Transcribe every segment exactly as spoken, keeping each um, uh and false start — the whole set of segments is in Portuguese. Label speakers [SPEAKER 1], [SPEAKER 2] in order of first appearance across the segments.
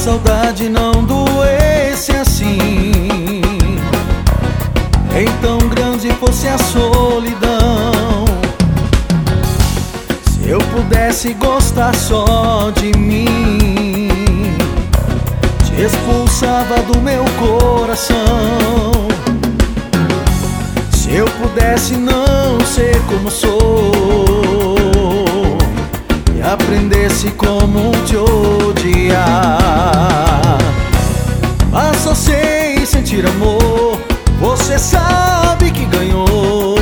[SPEAKER 1] saudade não doesse assim, nem tão grande fosse a solidão. Se eu pudesse gostar só de mim, te expulsava do meu coração. Se eu pudesse não ser como sou e aprendesse como te odiar, mas só sei sentir amor, você sabe que ganhou.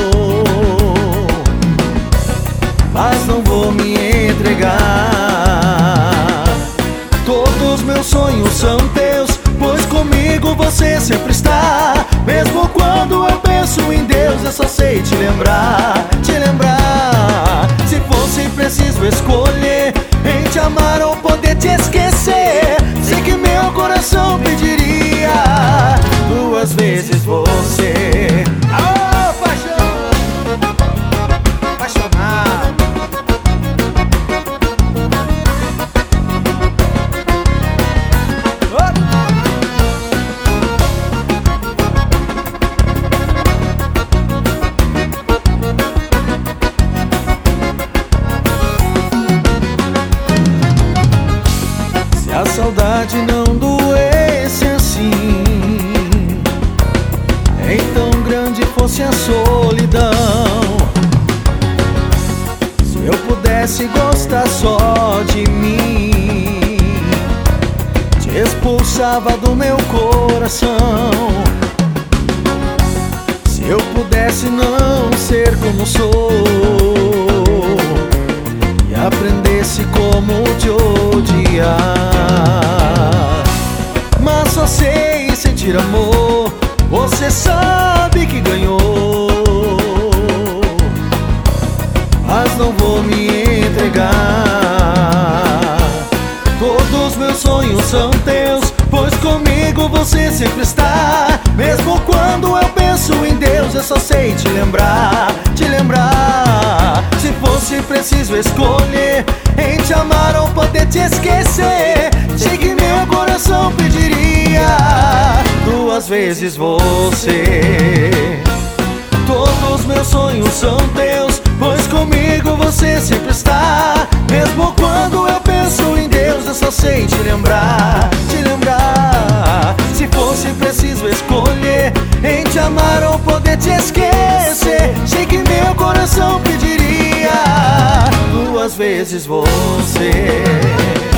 [SPEAKER 1] Mas não vou me entregar, todos meus sonhos são teus, pois comigo você sempre está. Mesmo quando eu penso em Deus, eu só sei te lembrar, te lembrar. Se fosse preciso escolher em te amar ou poder te esquecer, sei que meu coração pediria duas vezes você. Oh, paixão, apaixonado. A saudade não doesse assim, nem tão grande fosse a solidão. Se eu pudesse gostar só de mim, te expulsava do meu coração. Se eu pudesse não ser como sou e aprendesse como te odiar, mas só sei sentir amor, você sabe que ganhou. Mas não vou me entregar, todos meus sonhos são teus, pois comigo você sempre está. Mesmo quando eu penso em Deus, eu só sei te lembrar, te lembrar. Se fosse preciso escolher em te amar ou poder te esquecer, sei que meu coração pediria duas vezes você. Todos meus sonhos são teus, pois comigo você sempre está. Mesmo quando eu penso em Deus, eu só sei te lembrar, te lembrar. Se fosse preciso escolher em te amar ou poder te esquecer, sei que meu coração pediria duas vezes você.